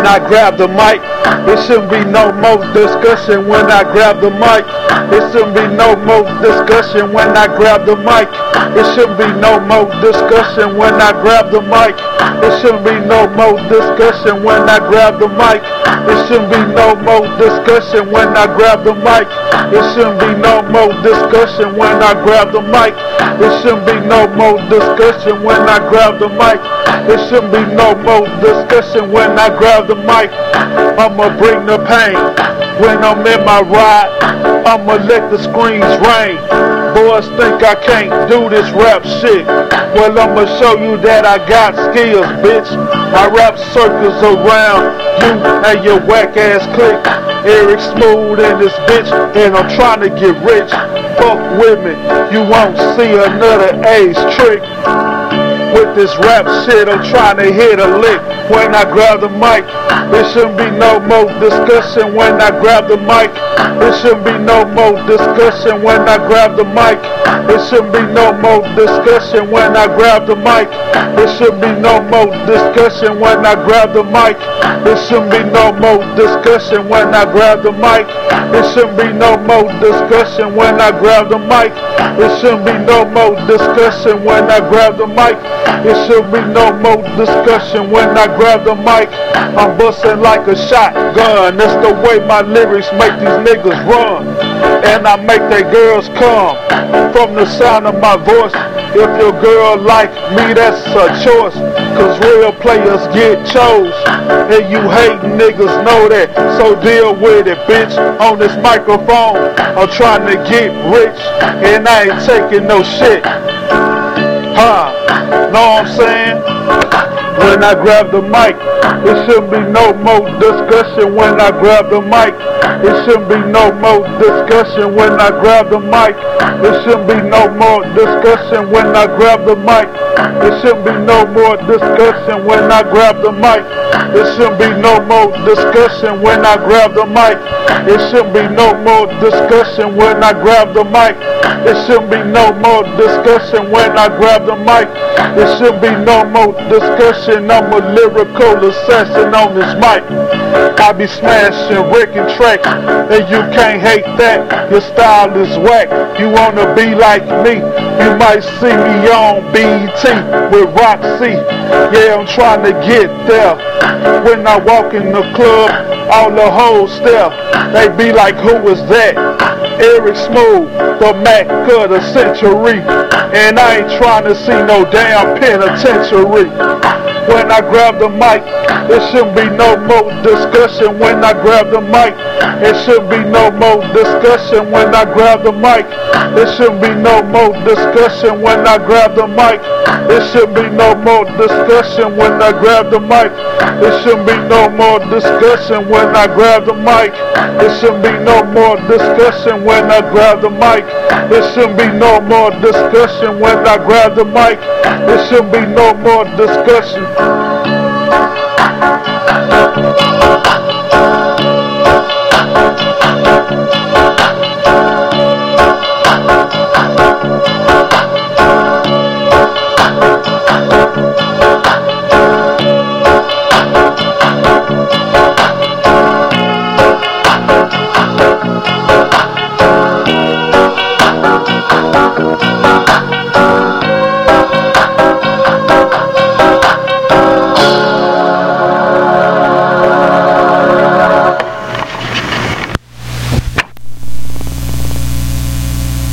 when I grab the mic. It shouldn't be no more discussion when I grab the mic. It shouldn't be no more discussion when I grab the mic. It shouldn't be no more discussion when I grab the mic. It shouldn't be no more discussion when I grab the mic. It shouldn't be no more discussion when I grab the mic. It shouldn't be no more discussion when I grab the mic. It shouldn't be no more discussion when I grab the mic. It shouldn't be no more discussion when I grab the mic. I'ma bring the pain when I'm in my ride. I'ma let the screams rain. Boys think I can't do this rap shit. Well, I'ma show you that I got skills, bitch. My rap circles around you and your whack ass clique. Eric Smooth in this bitch, and I'm trying to get rich. Fuck with me, you won't see another Ace trick. With this rap shit, I'm trying to hit a lick when I grab the mic. There shouldn't be no more discussion when I grab the mic. There shouldn't be no more discussion when I grab the mic. There shouldn't be no more discussion when I grab the mic. There shouldn't be no more discussion when I grab the mic. There shouldn't be no more discussion when I grab the mic. There shouldn't be no more discussion when I grab the mic. There shouldn't be no more discussion when I grab the mic. There should be no more discussion when I grab the mic. I'm busting like a shotgun. That's the way my lyrics make these niggas run. And I make they girls come from the sound of my voice. If your girl like me, that's a choice. Cause real players get chose. And you hating niggas know that. So deal with it, bitch. On this microphone, I'm trying to get rich. And I ain't taking no shit. Know what I'm saying? When I grab the mic, it shouldn't be no more discussion when I grab the mic. It shouldn't be no more discussion when I grab the mic. It shouldn't be no more discussion when I grab the mic. It shouldn't be no more discussion when I grab the mic. It shouldn't be no more discussion when I grab the mic. It shouldn't be no more discussion when I grab the mic. It shouldn't be no more discussion when I grab the mic. It should be no more discussion. I'm a lyrical assassin on this mic. I be smashing wrecking tracks, and you can't hate that. Your style is whack. You wanna be like me? You might see me on BET with Roxy. Yeah, I'm trying to get there. When I walk in the club, all the hoes stare. They be like, who is that? Eric Smooth, the Mac of the century. And I ain't trying to see no damn penitentiary. When I grab the mic, there shouldn't be no more discussion when I grab the mic. It shouldn't be no more discussion when I grab the mic. There shouldn't be no more discussion when I grab the mic. There shouldn't be no more discussion when I grab the mic. There shouldn't be no more discussion when I grab the mic. There shouldn't be no more discussion when I grab the mic. There shouldn't be no more discussion when I grab the mic. There shouldn't be no more discussion.